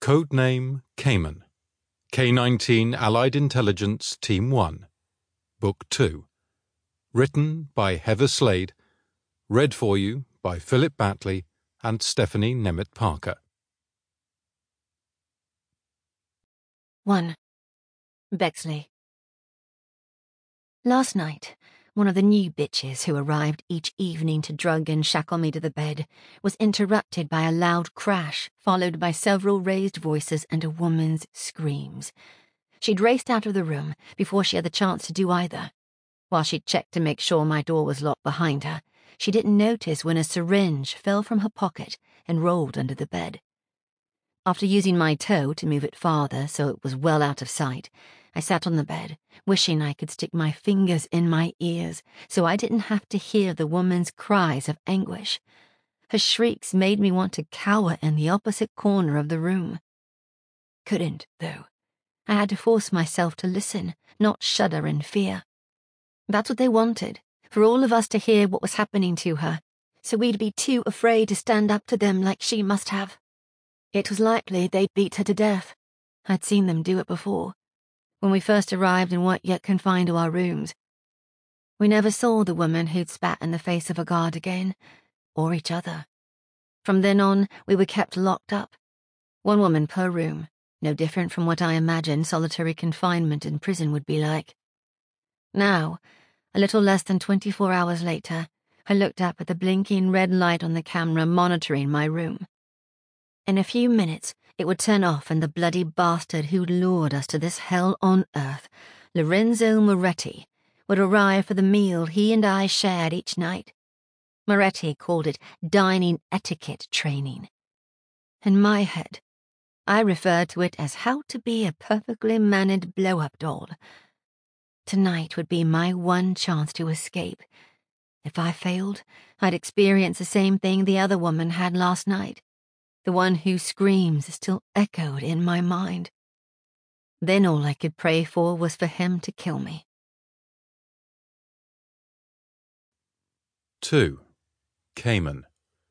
Codename Cayman. K-19 Allied Intelligence Team 1. Book 2. Written by Heather Slade. Read for you by Philip Batley and Stephanie Nemeth Parker. 1. Bexley. Last night, one of the new bitches who arrived each evening to drug and shackle me to the bed was interrupted by a loud crash, followed by several raised voices and a woman's screams. She'd raced out of the room before she had the chance to do either. While she checked to make sure my door was locked behind her, she didn't notice when a syringe fell from her pocket and rolled under the bed. After using my toe to move it farther so it was well out of sight, I sat on the bed, wishing I could stick my fingers in my ears so I didn't have to hear the woman's cries of anguish. Her shrieks made me want to cower in the opposite corner of the room. Couldn't, though. I had to force myself to listen, not shudder in fear. That's what they wanted, for all of us to hear what was happening to her, so we'd be too afraid to stand up to them like she must have. It was likely they'd beat her to death. I'd seen them do it before, when we first arrived and weren't yet confined to our rooms. We never saw the woman who'd spat in the face of a guard again, or each other. From then on, we were kept locked up. One woman per room, no different from what I imagined solitary confinement in prison would be like. Now, a little less than 24 hours later, I looked up at the blinking red light on the camera monitoring my room. In a few minutes, it would turn off and the bloody bastard who'd lured us to this hell on earth, Lorenzo Moretti, would arrive for the meal he and I shared each night. Moretti called it dining etiquette training. In my head, I referred to it as how to be a perfectly mannered blow-up doll. Tonight would be my one chance to escape. If I failed, I'd experience the same thing the other woman had last night. The one whose screams still echoed in my mind. Then all I could pray for was for him to kill me. 2. Cayman.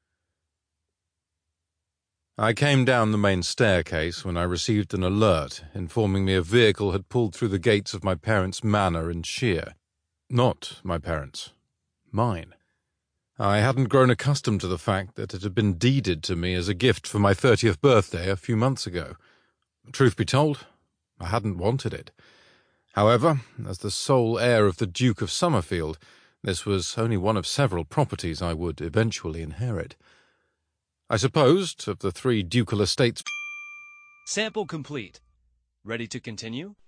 I came down the main staircase when I received an alert informing me a vehicle had pulled through the gates of my parents' manor in Sheer. Not my parents'. Mine. I hadn't grown accustomed to the fact that it had been deeded to me as a gift for my 30th birthday a few months ago. Truth be told, I hadn't wanted it. However, as the sole heir of the Duke of Summerfield, this was only one of several properties I would eventually inherit. I supposed, of the 3 ducal estates... Sample complete. Ready to continue?